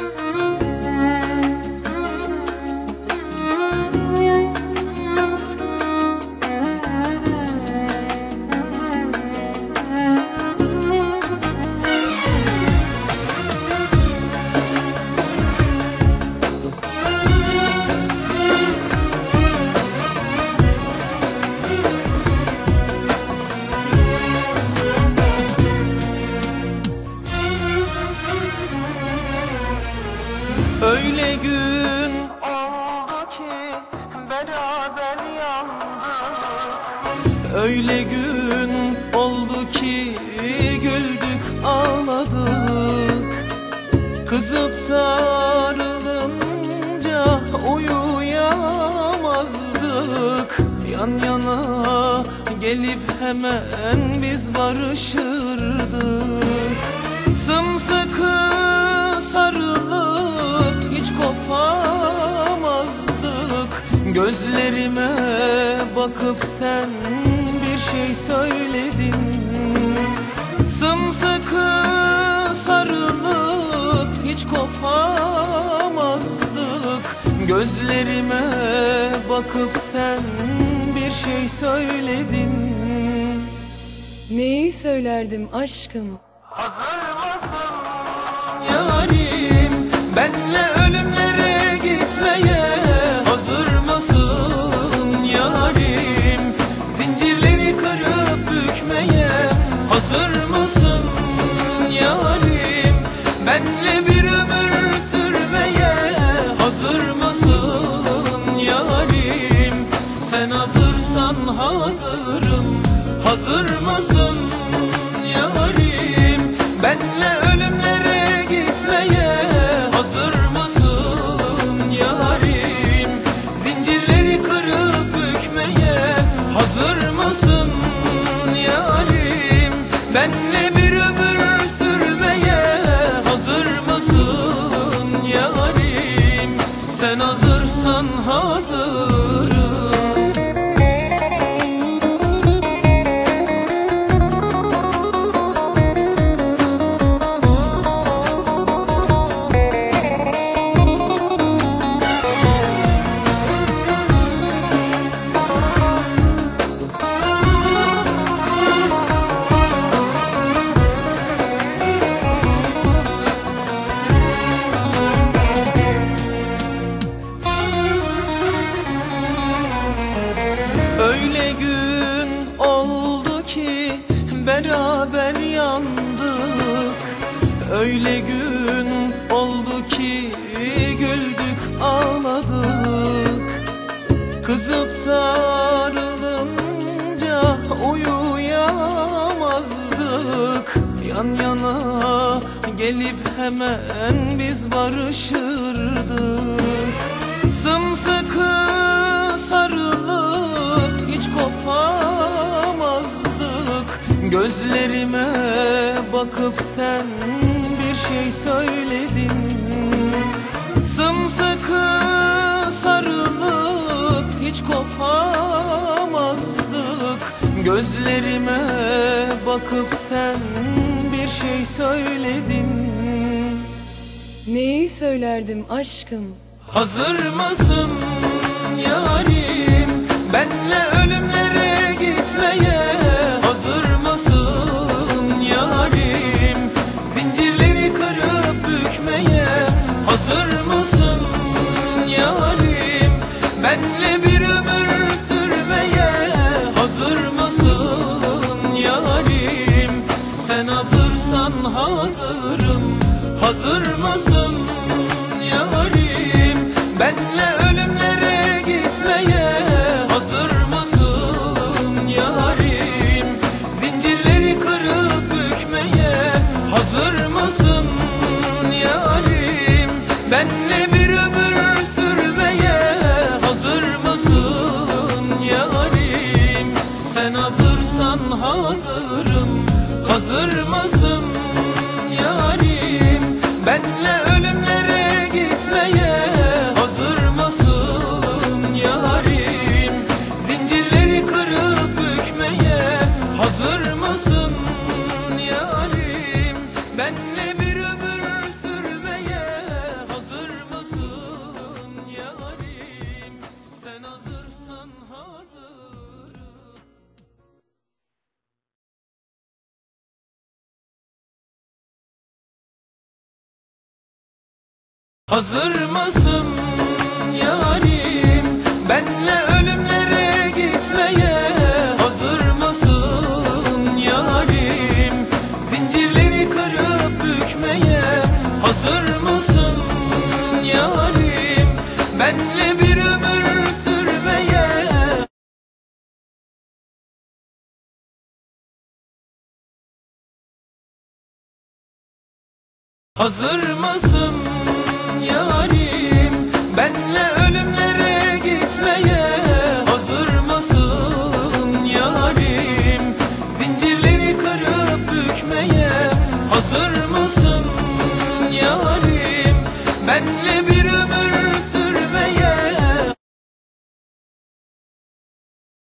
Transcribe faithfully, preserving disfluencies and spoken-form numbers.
Öyle gün oldu ki beraber yandık. Öyle gün oldu ki güldük ağladık. Kızıp darılınca uyuyamazdık. Yan yana gelip hemen biz barışırdık. Sımsıkı sarılıp hiç kopamazdık. Gözlerime bakıp sen bir şey söyledin. Sımsıkı sarılıp hiç kopamazdık. Gözlerime bakıp sen bir şey söyledin. Neyi söylerdim aşkım? Hazır mısın yarim, benle ölümlere gitmeye? Hazır mısın yarim, zincirleri kırıp bükmeye? Hazır mısın yarim, benle bir ömür sürmeye? Hazır mısın yarim, sen hazırsan hazırım. Hazır mısın yarim, benle ölümlere gitmeye? Hazır mısın yarim, zincirleri kırıp bükmeye? Hazır mısın yarim, benle bir ömür sürmeye? Hazır mısın yarim, sen hazırsan hazırım. Öyle gün oldu ki beraber yandık. Öyle gün oldu ki güldük ağladık. Kızıp darılınca uyuyamazdık. Yan yana gelip hemen biz barışırdık. Sımsıkı sarılıp hiç kopamazdık. Gözlerime bakıp sen bir şey söyledin. Sımsıkı sarılıp hiç kopamazdık. Gözlerime bakıp sen bir şey söyledin. Neyi söylerdim aşkım? Hazır mısın yarim, benle ölümlere gitmeye? Hazır mısın yarim, zincirleri kırıp bükmeye? Hazır mısın yarim, benle bir ömür sürmeye? Hazır mısın yarim, sen hazırsan hazırım. Hazır mısın yarim, benle ölümlere gitmeye? Hazır mısın yarim, zincirleri kırıp bükmeye? Hazır mısın yarim, benle bir ömür sürmeye? Hazır mısın yarim, sen hazırsan hazırım. Hazır mısın yarim, benle ölümlere gitmeye? Hazır mısın yarim, zincirleri kırıp bükmeye? Hazır mısın yarim, benle bir ömür sürmeye? Hazır mısın yarim? Benle ölümlere gitmeye hazır mısın yarim? Zincirleri kırıp bükmeye hazır mısın yarim? Benle bir ömür sürmeye. Hazır mısın yarim?